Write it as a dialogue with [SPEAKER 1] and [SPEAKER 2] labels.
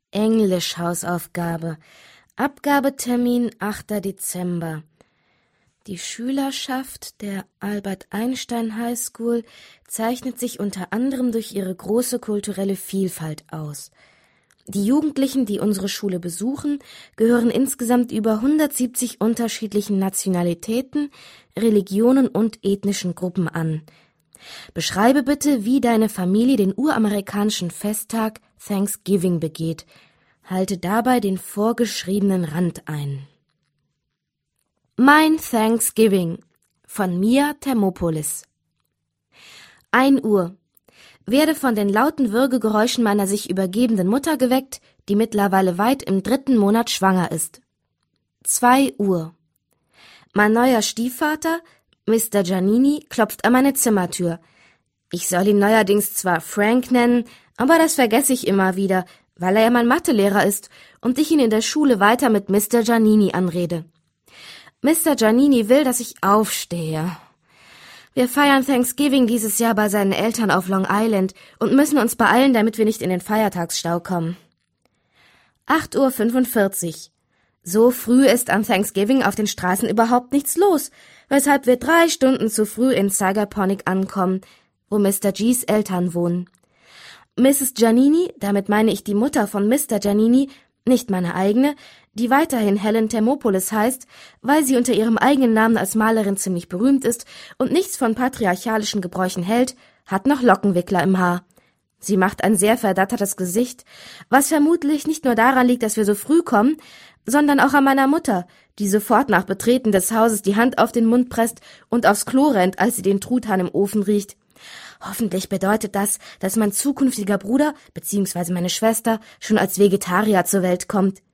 [SPEAKER 1] Englisch-Hausaufgabe. Abgabetermin 8. Dezember. Die Schülerschaft der Albert Einstein High School zeichnet sich unter anderem durch ihre große kulturelle Vielfalt aus. Die Jugendlichen, die unsere Schule besuchen, gehören insgesamt über 170 unterschiedlichen Nationalitäten, Religionen und ethnischen Gruppen an. Beschreibe bitte, wie deine Familie den uramerikanischen Festtag Thanksgiving begeht. Halte dabei den vorgeschriebenen Rand ein. Mein Thanksgiving von Mia Thermopolis. 1 Uhr. Werde von den lauten Würgegeräuschen meiner sich übergebenden Mutter geweckt, die mittlerweile weit im 3. Monat schwanger ist. 2 Uhr. Mein neuer Stiefvater, Mr. Giannini, klopft an meine Zimmertür. Ich soll ihn neuerdings zwar Frank nennen, aber das vergesse ich immer wieder, weil er ja mein Mathelehrer ist und ich ihn in der Schule weiter mit Mr. Giannini anrede. Mr. Giannini will, dass ich aufstehe. Wir feiern Thanksgiving dieses Jahr bei seinen Eltern auf Long Island und müssen uns beeilen, damit wir nicht in den Feiertagsstau kommen. 8:45 Uhr. So früh ist an Thanksgiving auf den Straßen überhaupt nichts los, weshalb wir 3 Stunden zu früh in Sagaponack ankommen, wo Mr. G's Eltern wohnen. Mrs. Giannini, damit meine ich die Mutter von Mr. Giannini, nicht meine eigene, die weiterhin Helen Thermopolis heißt, weil sie unter ihrem eigenen Namen als Malerin ziemlich berühmt ist und nichts von patriarchalischen Gebräuchen hält, hat noch Lockenwickler im Haar. Sie macht ein sehr verdattertes Gesicht, was vermutlich nicht nur daran liegt, dass wir so früh kommen, sondern auch an meiner Mutter, die sofort nach Betreten des Hauses die Hand auf den Mund presst und aufs Klo rennt, als sie den Truthahn im Ofen riecht. Hoffentlich bedeutet das, dass mein zukünftiger Bruder bzw. meine Schwester schon als Vegetarier zur Welt kommt.